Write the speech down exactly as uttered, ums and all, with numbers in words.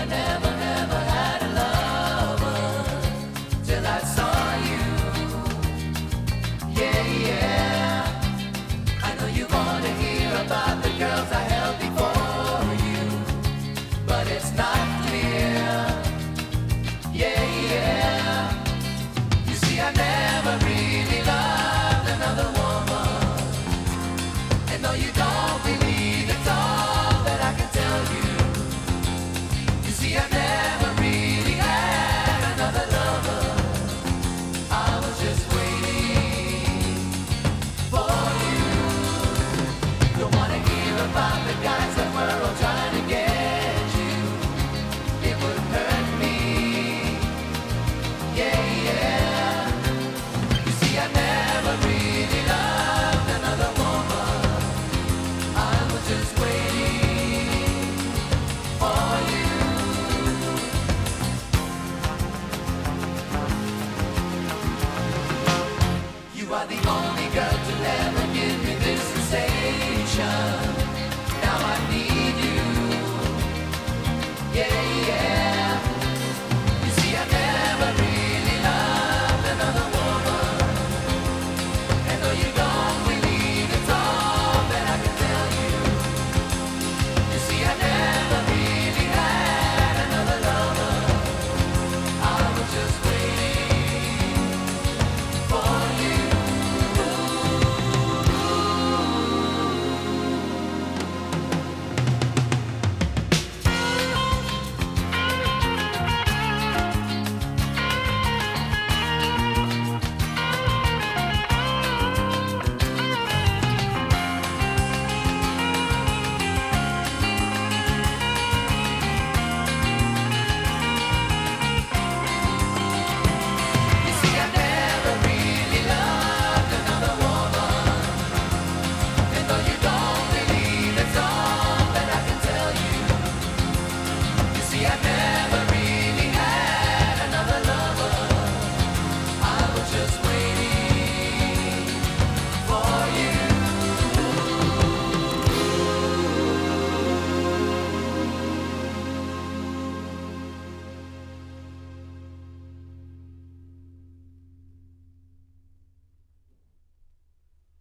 never ever had a lover till I saw you. Yeah, yeah. I know you wanna hear about the girls I held before you, but it's not clear. Yeah, yeah. You see, I never really loved another woman, and though you don't believe it's all that I can tell you. You see, I never really had another lover. I was just waiting for you. Don't wanna hear about the guys that were all trying to get you. It would hurt me. Yeah, yeah. You see, I never really loved another woman. I was just waiting for you. You are the only girl to ever give me this sensation.